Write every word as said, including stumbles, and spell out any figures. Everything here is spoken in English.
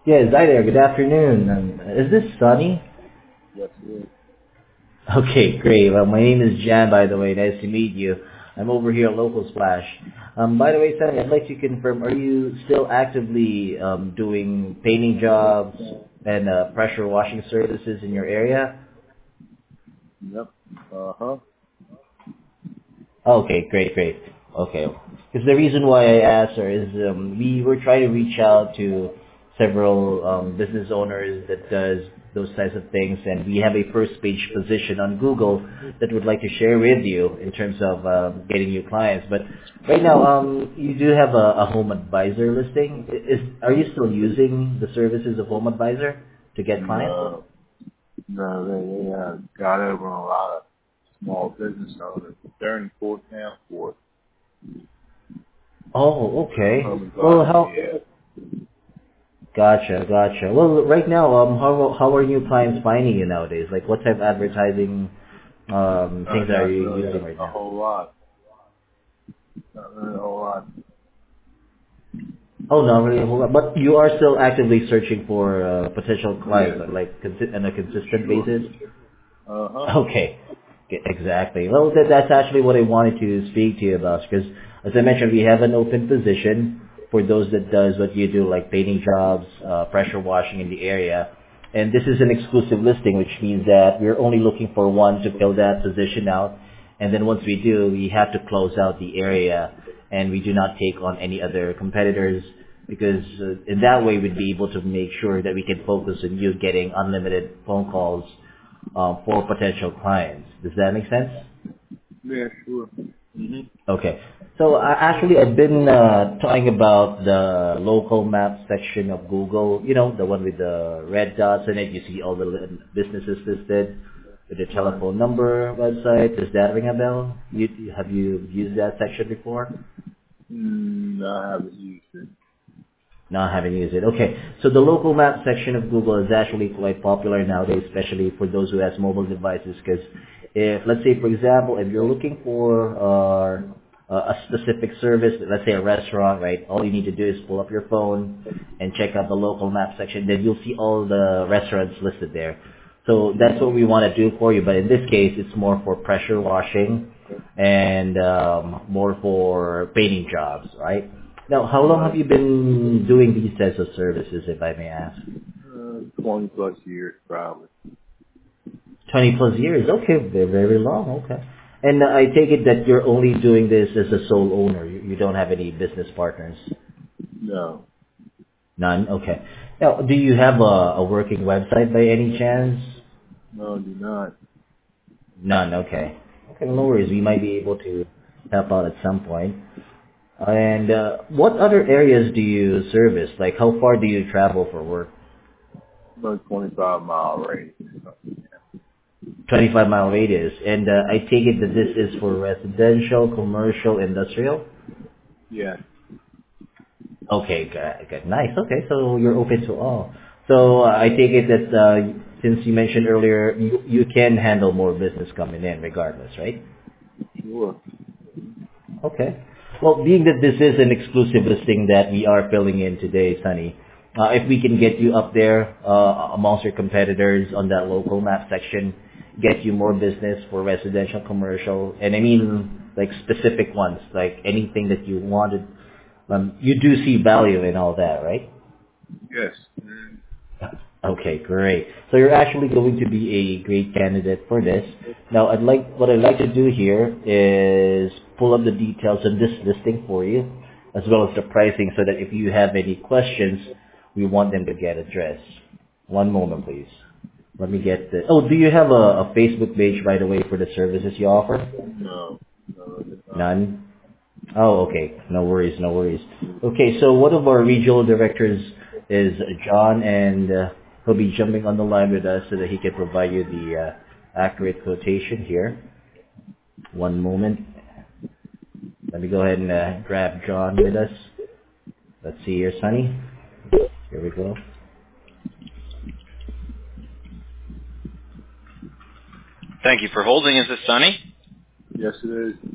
Yes, hi there. Good afternoon. Um, is this Sunny? Yes, it is. Okay, great. Well, my name is Jan, by the way. Nice to meet you. I'm over here at Local Splash. Um, by the way, Sunny, I'd like to confirm, are you still actively um, doing painting jobs and uh, pressure washing services in your area? Yep. Uh huh. Okay, great, great. Okay. Because the reason why I asked her is um, we were trying to reach out to several um, business owners that does those types of things, and we have a first page position on Google that would like to share with you in terms of um, getting you clients. But right now, um, you do have a, a home advisor listing. I- Is are you still using the services of home advisor to get clients? No, no, they, they uh, got over on a lot of small business owners. They're in Fort Town, Oh, okay. home Well, advisor. how Yeah. Gotcha, gotcha. Well, right now, um, how how are new clients finding you nowadays? Like, what type of advertising um Uh, things are not you really using a, right a now? whole lot. Not really a whole lot. Oh, no, really. Hold on. But you are still actively searching for uh, potential clients, Yeah. uh, like consi- on a consistent Sure. basis. Uh huh. Okay, G- exactly. Well, that, that's actually what I wanted to speak to you about, because as I mentioned, we have an open position for those that does what you do, like painting jobs, uh, pressure washing in the area. And this is an exclusive listing, which means that we're only looking for one to fill that position out. And then once we do, we have to close out the area, and we do not take on any other competitors, because uh, in that way we'd be able to make sure that we can focus on you getting unlimited phone calls um, for potential clients. Does that make sense? Yeah, sure. Mhm. Okay. So uh, actually, I've been uh, talking about the local map section of Google. You know, the one with the red dots in it. You see all the li- businesses listed with the Right. telephone number, website. Does that ring a bell? You, you- have you used that section before? Mm, I haven't used it. Not having used it. Okay. So the local map section of Google is actually quite popular nowadays, especially for those who has mobile devices. Because if, let's say, for example, if you're looking for uh, a specific service, let's say a restaurant, right? All you need to do is pull up your phone and check out the local map section. Then you'll see all the restaurants listed there. So that's what we want to do for you. But in this case, it's more for pressure washing and um, more for painting jobs, right? Now, how long have Right. you been doing these types of services, if I may ask? Uh, twenty plus years probably. twenty plus years. Okay, very, very long. Okay. And uh, I take it that you're only doing this as a sole owner. You, you don't have any business partners. No. None. Okay. Now, do you have a, a working website by any chance? No, do not. None. Okay. Okay, no worries. We might be able to help out at some point. And uh, what other areas do you service? Like, how far do you travel for work? About twenty-five mile radius. twenty-five mile radius. And uh, I take it that this is for residential, commercial, industrial? Yeah. Okay, good, good. Nice. Okay, so you're open to all. So uh, I take it that uh, since you mentioned earlier, you, you can handle more business coming in regardless, right? Sure. Okay. Well, being that this is an exclusive listing that we are filling in today, Sunny, uh, if we can get you up there uh, amongst your competitors on that local map section, get you more business for residential, commercial, and I mean like specific ones, like anything that you wanted. Um, you do see value in all that, right? Yes. Mm. Okay, great. So you're actually going to be a great candidate for this. Now, I'd like what I'd like to do here is pull up the details on this listing for you, as well as the pricing, so that if you have any questions, we want them to get addressed. One moment, please. Let me get the. Oh, do you have a, a Facebook page, by the way, for the services you offer? No. No, I did not. None. Oh, okay. No worries, no worries. Okay, so one of our regional directors is John, and uh, he'll be jumping on the line with us so that he can provide you the uh, accurate quotation here. One moment. Let me go ahead and uh, grab John with us. Let's see here, Sonny. Here we go. Thank you for holding. Is this Sunny? Yes, it is.